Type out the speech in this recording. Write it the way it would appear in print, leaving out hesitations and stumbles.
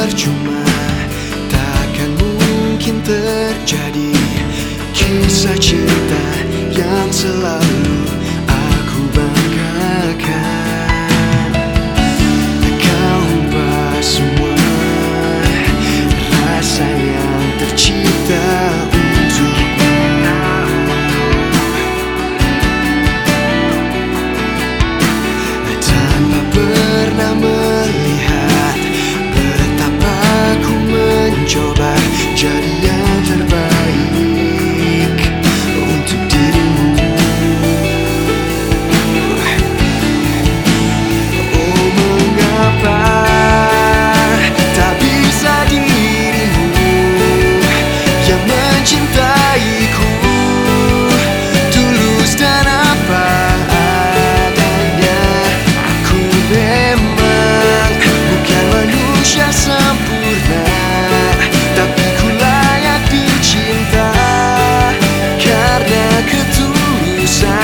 percuma, takkan mungkin terjadi kisah cinta yang selalu aku banggakan. Kau ubah semua rasa yang tercipta untukmu. Tanpa pernah melihat betapa ku mencoba jadi yang terbaik untuk dirimu. Oh, mengapa tak bisa dirimu yang mencintaiku tulus dan apa adanya. Aku memang bukan manusia sempurna, tapi ku layak dicinta karena ketulusan.